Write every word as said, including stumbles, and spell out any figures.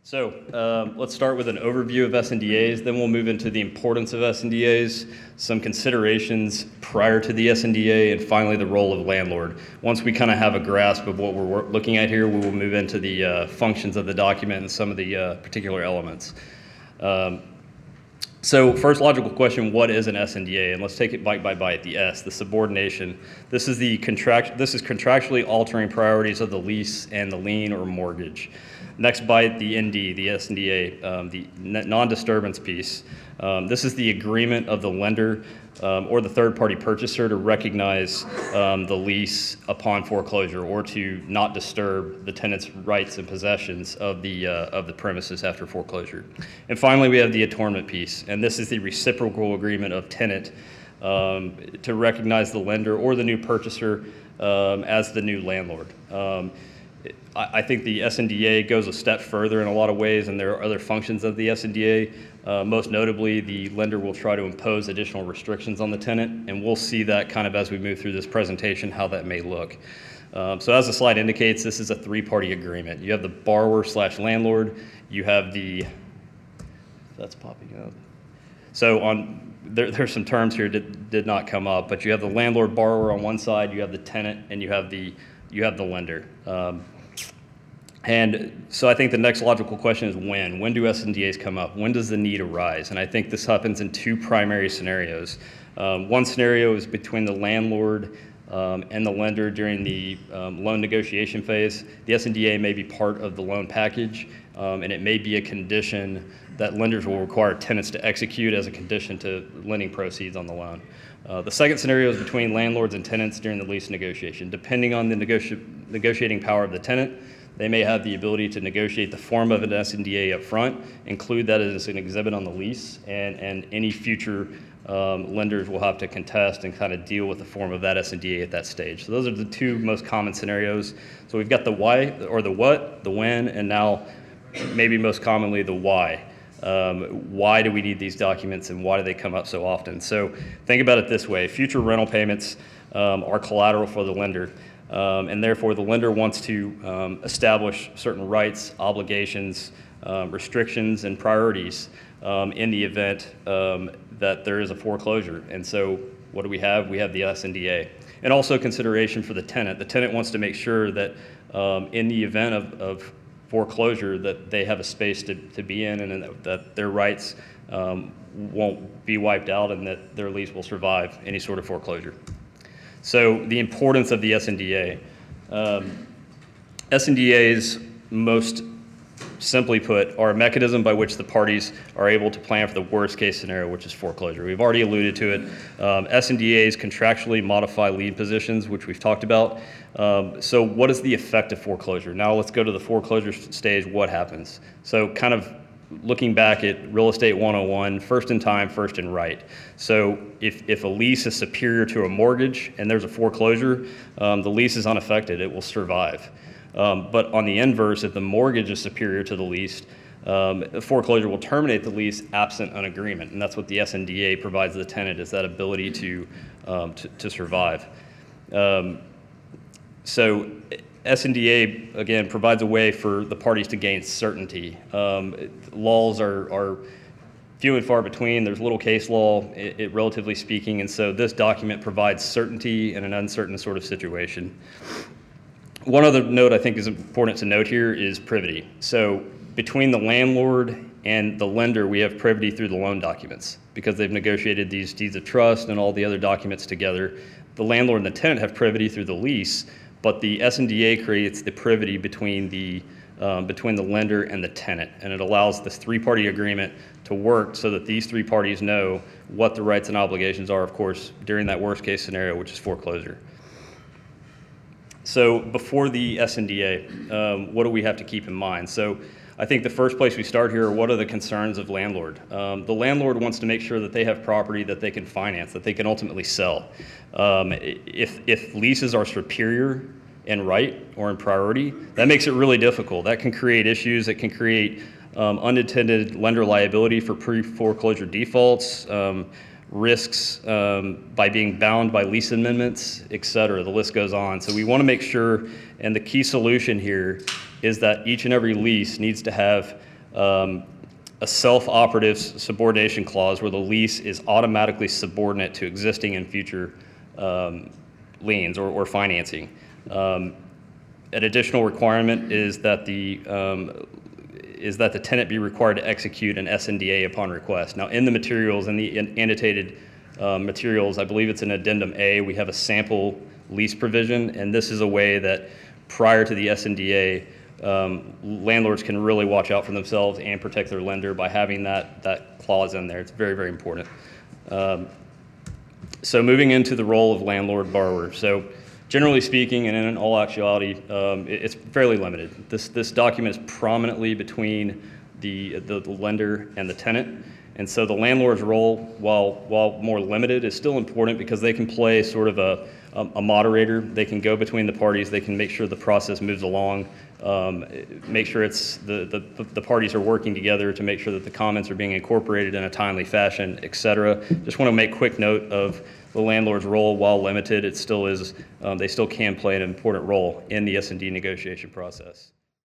So um, let's start with an overview of S N D As, then we'll move into the importance of S N D As, some considerations prior to the S N D A, and finally the role of landlord. Once we kind of have a grasp of what we're looking at here, we will move into the uh, functions of the document and some of the uh, particular elements. Um, So first logical question, what is an S N D A? And let's take it bite by bite. The S, the subordination. This is the contract. This is contractually altering priorities of the lease and the lien or mortgage. Next bite, the N D, the S N D A, um, the non-disturbance piece. Um, this is the agreement of the lender um, or the third-party purchaser to recognize um, the lease upon foreclosure or to not disturb the tenant's rights and possessions of the uh, of the premises after foreclosure. And finally, we have the attornment piece, and this is the reciprocal agreement of tenant um, to recognize the lender or the new purchaser um, as the new landlord. Um, I think the S N D A goes a step further in a lot of ways, and there are other functions of the S N D A. Uh, most notably, the lender will try to impose additional restrictions on the tenant, and we'll see that kind of as we move through this presentation, how that may look. Um, so as the slide indicates, this is a three-party agreement. You have the borrower slash landlord, you have the, that's popping up. So on, there, there's some terms here that did not come up, but you have the landlord borrower on one side, you have the tenant, and you have the, you have the lender. Um, And so I think the next logical question is when? When do S N D As come up? When does the need arise? And I think this happens in two primary scenarios. Um, one scenario is between the landlord um, and the lender during the um, loan negotiation phase. The S N D A may be part of the loan package, um, and it may be a condition that lenders will require tenants to execute as a condition to lending proceeds on the loan. Uh, the second scenario is between landlords and tenants during the lease negotiation. Depending on the negoti- negotiating power of the tenant, they may have the ability to negotiate the form of an S N D A up front, include that as an exhibit on the lease, and, and any future um, lenders will have to contest and kind of deal with the form of that S N D A at that stage. So those are the two most common scenarios. So we've got the why, or the what, the when, and now maybe most commonly the why. Um, why do we need these documents and why do they come up so often? So think about it this way. Future rental payments um, are collateral for the lender. Um, and therefore, the lender wants to um, establish certain rights, obligations, um, restrictions, and priorities um, in the event um, that there is a foreclosure. And so what do we have? We have the S N D A. And also consideration for the tenant. The tenant wants to make sure that um, in the event of, of foreclosure that they have a space to, to be in and that, that their rights um, won't be wiped out and that their lease will survive any sort of foreclosure. So the importance of the S N D A. Um, S N D As, most simply put, are a mechanism by which the parties are able to plan for the worst case scenario, which is foreclosure. We've already alluded to it. Um, S N D As contractually modify lien positions, which we've talked about. Um, so what is the effect of foreclosure? Now let's go to the foreclosure stage, what happens? So kind of looking back at Real Estate one oh one, first in time, first in right. So if, if a lease is superior to a mortgage and there's a foreclosure, um, the lease is unaffected, it will survive. Um, but on the inverse, if the mortgage is superior to the lease, um, the foreclosure will terminate the lease absent an agreement. And that's what the S N D A provides the tenant, is that ability to, um, to, to survive. Um, so S N D A, again, provides a way for the parties to gain certainty. Um, laws are, are few and far between. There's little case law, it, it, relatively speaking, and so this document provides certainty in an uncertain sort of situation. One other note I think is important to note here is privity. So between the landlord and the lender, we have privity through the loan documents because they've negotiated these deeds of trust and all the other documents together. The landlord and the tenant have privity through the lease, but the S N D A creates the privity between the um, between the lender and the tenant, and it allows this three-party agreement to work so that these three parties know what the rights and obligations are, of course, during that worst-case scenario, which is foreclosure. So before the S N D A, um, what do we have to keep in mind? So I think the first place we start here are what are the concerns of landlord? Um, the landlord wants to make sure that they have property that they can finance, that they can ultimately sell. Um, if, if leases are superior in right or in priority, that makes it really difficult. That can create issues. It can create um, unintended lender liability for pre-foreclosure defaults, um, risks um, by being bound by lease amendments, et cetera. The list goes on. So we want to make sure, and the key solution here is that each and every lease needs to have um, a self-operative subordination clause where the lease is automatically subordinate to existing and future um, liens or, or financing. Um, an additional requirement is that the um, is that the tenant be required to execute an S N D A upon request. Now, in the materials, in the annotated uh, materials, I believe it's in Addendum A, we have a sample lease provision, and this is a way that prior to the S N D A, um, landlords can really watch out for themselves and protect their lender by having that, that clause in there. It's very, very important. Um, so moving into the role of landlord borrower. So generally speaking, and in all actuality, um, it, it's fairly limited. This, this document is prominently between the, the, the lender and the tenant. And so the landlord's role, while, while more limited, is still important because they can play sort of a, a, a moderator. They can go between the parties. They can make sure the process moves along, um, make sure it's the, the, the parties are working together to make sure that the comments are being incorporated in a timely fashion, et cetera. Just want to make quick note of the landlord's role. While limited, it still is, um, they still can play an important role in the S and D negotiation process.